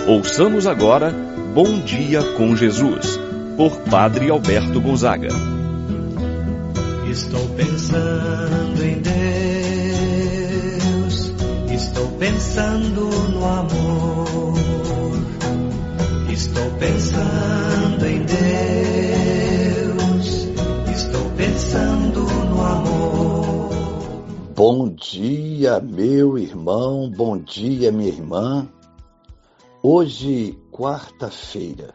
Ouçamos agora Bom Dia com Jesus, por Padre Alberto Gonzaga. Estou pensando em Deus, estou pensando no amor, estou pensando em Deus, estou pensando no amor. Bom dia, meu irmão, bom dia, minha irmã. Hoje, quarta-feira,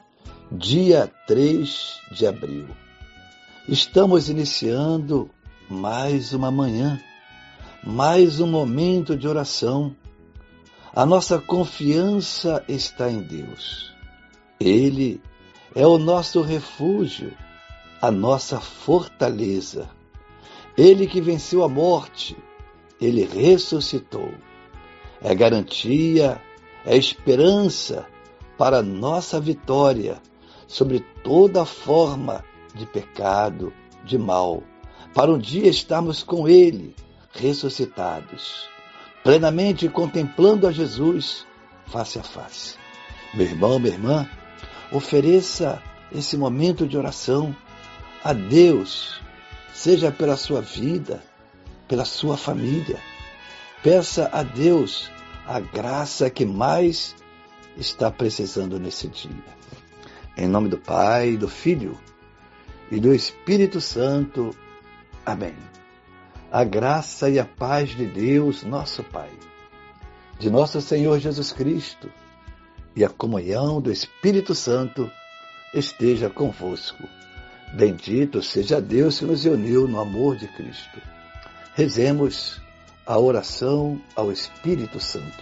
dia 3 de abril. Estamos iniciando mais uma manhã, mais um momento de oração. A nossa confiança está em Deus. Ele é o nosso refúgio, a nossa fortaleza. Ele que venceu a morte, Ele ressuscitou. É garantia, é esperança para a nossa vitória sobre toda forma de pecado, de mal, para um dia estarmos com Ele, ressuscitados, plenamente contemplando a Jesus face a face. Meu irmão, minha irmã, ofereça esse momento de oração a Deus, seja pela sua vida, pela sua família. Peça a Deus a graça que mais está precisando nesse dia. Em nome do Pai, do Filho e do Espírito Santo. Amém. A graça e a paz de Deus, nosso Pai, de nosso Senhor Jesus Cristo e a comunhão do Espírito Santo esteja convosco. Bendito seja Deus que nos uniu no amor de Cristo. Rezemos a oração ao Espírito Santo.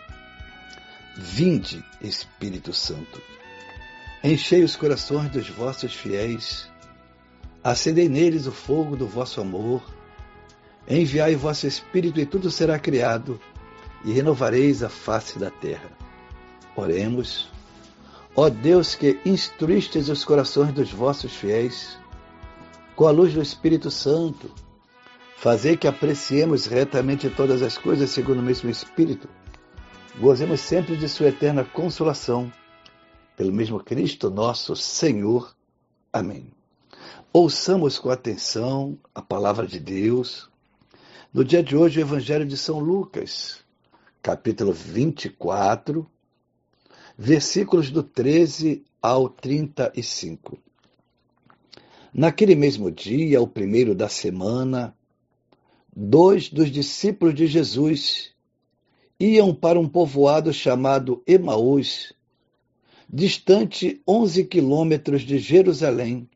Vinde, Espírito Santo, enchei os corações dos vossos fiéis, acendei neles o fogo do vosso amor, enviai o vosso Espírito e tudo será criado, e renovareis a face da terra. Oremos. Ó Deus que instruístes os corações dos vossos fiéis, com a luz do Espírito Santo, fazei que apreciemos retamente todas as coisas segundo o mesmo Espírito, gozemos sempre de sua eterna consolação, pelo mesmo Cristo nosso Senhor. Amém. Ouçamos com atenção a palavra de Deus. No dia de hoje, o Evangelho de São Lucas, capítulo 24, versículos do 13 ao 35. Naquele mesmo dia, o primeiro da semana, 2 dos discípulos de Jesus iam para um povoado chamado Emaús, distante 11 quilômetros de Jerusalém.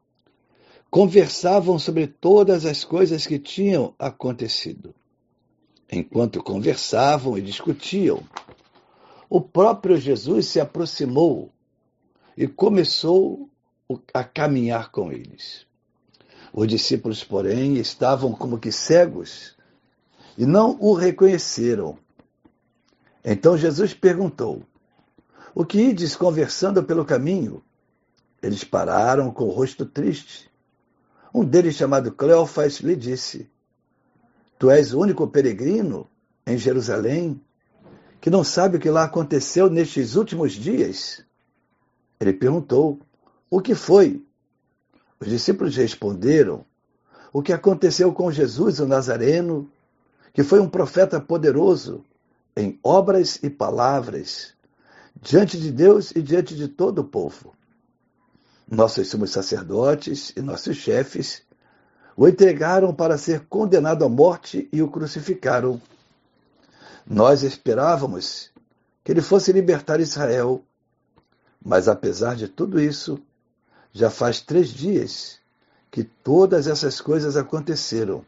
Conversavam sobre todas as coisas que tinham acontecido. Enquanto conversavam e discutiam, o próprio Jesus se aproximou e começou a caminhar com eles. Os discípulos, porém, estavam como que cegos e não o reconheceram. Então Jesus perguntou: o que ides conversando pelo caminho? Eles pararam com o rosto triste. Um deles, chamado Cleofas, lhe disse: tu és o único peregrino em Jerusalém que não sabe o que lá aconteceu nestes últimos dias? Ele perguntou: o que foi? Os discípulos responderam: o que aconteceu com Jesus, o Nazareno, que foi um profeta poderoso em obras e palavras, diante de Deus e diante de todo o povo. Nossos sumos sacerdotes e nossos chefes o entregaram para ser condenado à morte e o crucificaram. Nós esperávamos que ele fosse libertar Israel, mas apesar de tudo isso, já faz 3 dias que todas essas coisas aconteceram.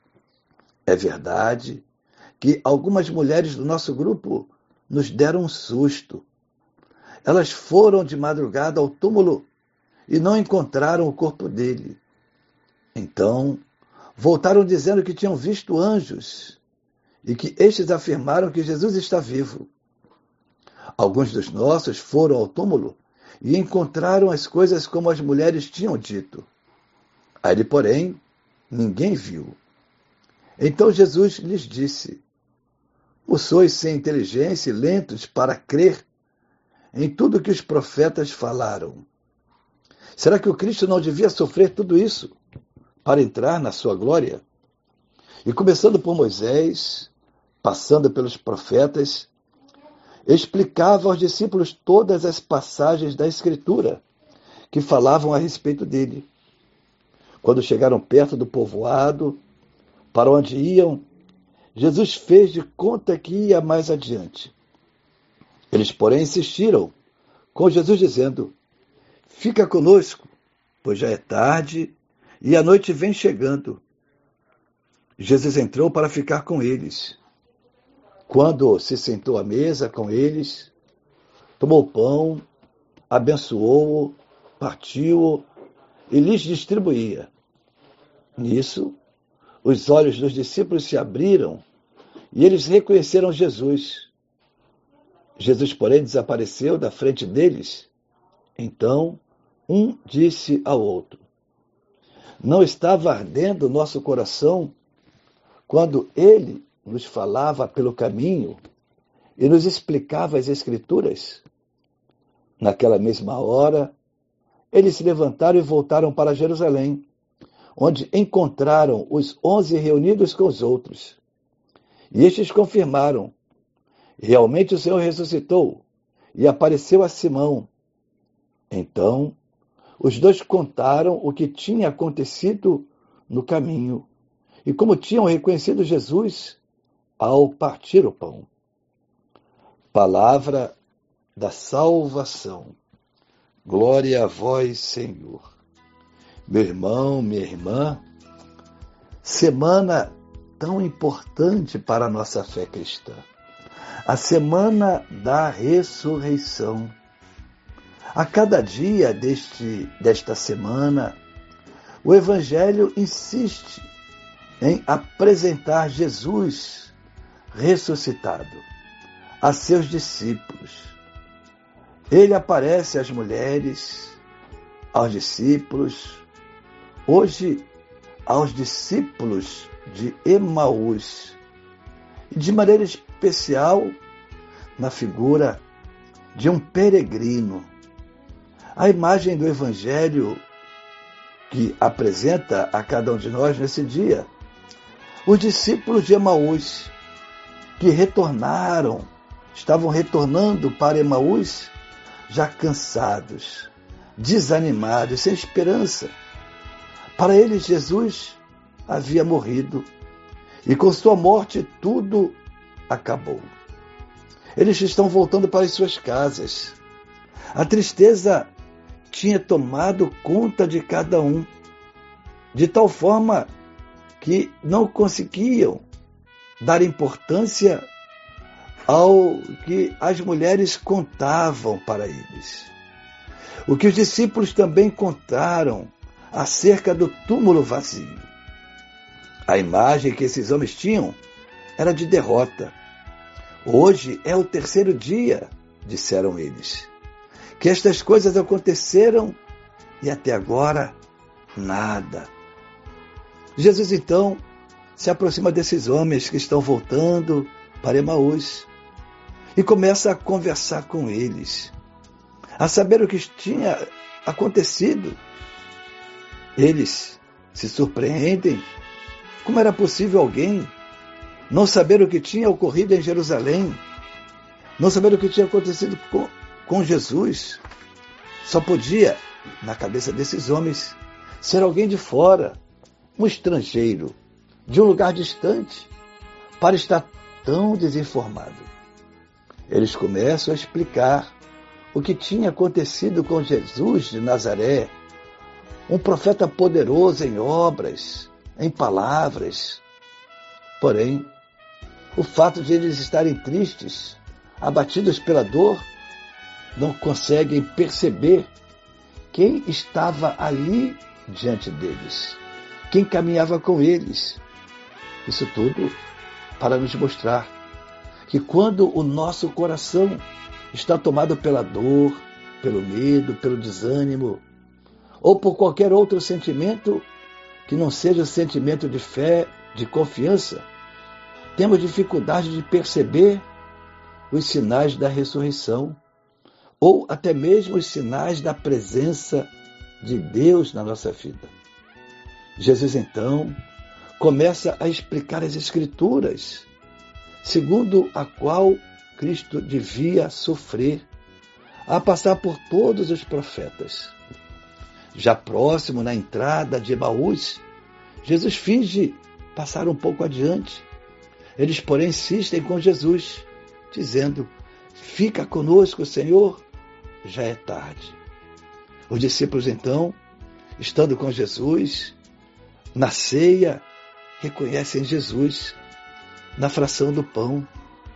É verdade que algumas mulheres do nosso grupo nos deram um susto. Elas foram de madrugada ao túmulo e não encontraram o corpo dele. Então, voltaram dizendo que tinham visto anjos e que estes afirmaram que Jesus está vivo. Alguns dos nossos foram ao túmulo e encontraram as coisas como as mulheres tinham dito. A ele, porém, ninguém viu. Então Jesus lhes disse: Ou sois sem inteligência e lentos para crer em tudo que os profetas falaram. Será que o Cristo não devia sofrer tudo isso para entrar na sua glória? E começando por Moisés, passando pelos profetas, explicava aos discípulos todas as passagens da Escritura que falavam a respeito dele. Quando chegaram perto do povoado, para onde iam, Jesus fez de conta que ia mais adiante. Eles, porém, insistiram com Jesus, dizendo: fica conosco, pois já é tarde e a noite vem chegando. Jesus entrou para ficar com eles. Quando se sentou à mesa com eles, tomou o pão, abençoou-o, partiu-o e lhes distribuía. Nisso, os olhos dos discípulos se abriram e eles reconheceram Jesus. Jesus, porém, desapareceu da frente deles. Então, um disse ao outro: não estava ardendo nosso coração quando ele nos falava pelo caminho e nos explicava as Escrituras? Naquela mesma hora, eles se levantaram e voltaram para Jerusalém, onde encontraram os 11 reunidos com os outros. E estes confirmaram: realmente o Senhor ressuscitou e apareceu a Simão. Então, os dois contaram o que tinha acontecido no caminho e como tinham reconhecido Jesus ao partir o pão. Palavra da salvação. Glória a vós, Senhor. Meu irmão, minha irmã, semana tão importante para a nossa fé cristã. A semana da ressurreição. A cada dia desta semana, o Evangelho insiste em apresentar Jesus ressuscitado a seus discípulos. Ele aparece às mulheres, aos discípulos, hoje aos discípulos de Emaús, e de maneira especial na figura de um peregrino. A imagem do Evangelho que apresenta a cada um de nós nesse dia, os discípulos de Emaús, que estavam retornando para Emaús, já cansados, desanimados, sem esperança. Para eles, Jesus havia morrido e com sua morte tudo acabou. Eles estão voltando para as suas casas. A tristeza tinha tomado conta de cada um, de tal forma que não conseguiam dar importância ao que as mulheres contavam para eles. O que os discípulos também contaram acerca do túmulo vazio. A imagem que esses homens tinham era de derrota. Hoje é o terceiro dia, disseram eles, que estas coisas aconteceram e até agora nada. Jesus então se aproxima desses homens que estão voltando para Emaús e começa a conversar com eles, a saber o que tinha acontecido. Eles se surpreendem. Como era possível alguém não saber o que tinha ocorrido em Jerusalém, não saber o que tinha acontecido com Jesus? Só podia, na cabeça desses homens, ser alguém de fora, um estrangeiro, de um lugar distante, para estar tão desinformado. Eles começam a explicar o que tinha acontecido com Jesus de Nazaré, um profeta poderoso em obras, em palavras. Porém, o fato de eles estarem tristes, abatidos pela dor, não conseguem perceber quem estava ali diante deles, quem caminhava com eles. Isso tudo para nos mostrar que quando o nosso coração está tomado pela dor, pelo medo, pelo desânimo, ou por qualquer outro sentimento que não seja sentimento de fé, de confiança, temos dificuldade de perceber os sinais da ressurreição, ou até mesmo os sinais da presença de Deus na nossa vida. Jesus, então, começa a explicar as Escrituras, segundo a qual Cristo devia sofrer, a passar por todos os profetas. Já próximo, na entrada de Emaús, Jesus finge passar um pouco adiante. Eles, porém, insistem com Jesus, dizendo: fica conosco, Senhor, já é tarde. Os discípulos, então, estando com Jesus, na ceia, reconhecem Jesus na fração do pão.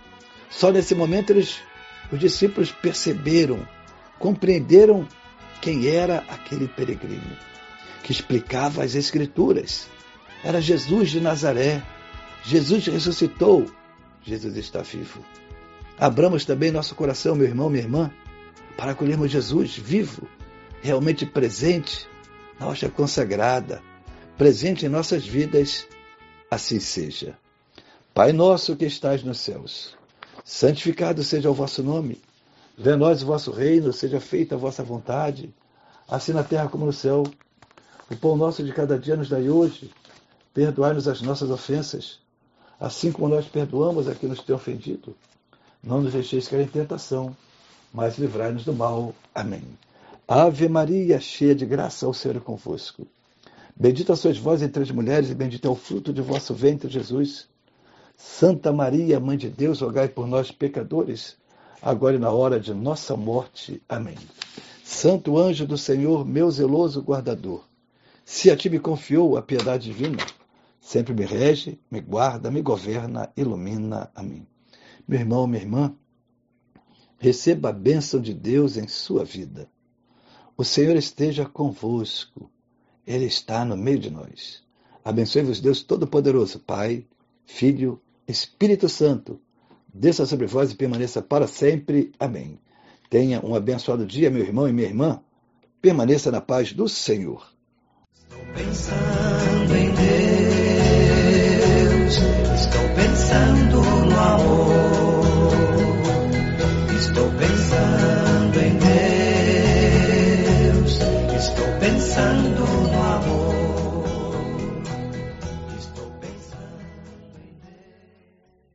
Só nesse momento os discípulos perceberam, compreenderam quem era aquele peregrino que explicava as Escrituras. Era Jesus de Nazaré. Jesus ressuscitou. Jesus está vivo. Abramos também nosso coração, meu irmão, minha irmã, para acolhermos Jesus vivo, realmente presente na hóstia consagrada, presente em nossas vidas. Assim seja. Pai nosso que estais nos céus, santificado seja o vosso nome. Venha a nós o vosso reino, seja feita a vossa vontade, assim na terra como no céu. O pão nosso de cada dia nos dai hoje. Perdoai-nos as nossas ofensas, assim como nós perdoamos a quem nos tem ofendido. Não nos deixeis cair em tentação, mas livrai-nos do mal. Amém. Ave Maria, cheia de graça, o Senhor é convosco. Bendita sois vós entre as mulheres, e bendito é o fruto de vosso ventre, Jesus. Santa Maria, Mãe de Deus, rogai por nós, pecadores, agora e na hora de nossa morte. Amém. Santo anjo do Senhor, meu zeloso guardador, se a ti me confiou a piedade divina, sempre me rege, me guarda, me governa, ilumina. Amém. Meu irmão, minha irmã, receba a bênção de Deus em sua vida. O Senhor esteja convosco. Ele está no meio de nós. Abençoe-vos Deus Todo-Poderoso, Pai, Filho, Espírito Santo. Desça sobre vós e permaneça para sempre. Amém. Tenha um abençoado dia, meu irmão e minha irmã. Permaneça na paz do Senhor. Estou pensando em Deus, estou pensando no amor, estou pensando em Deus, estou pensando no amor.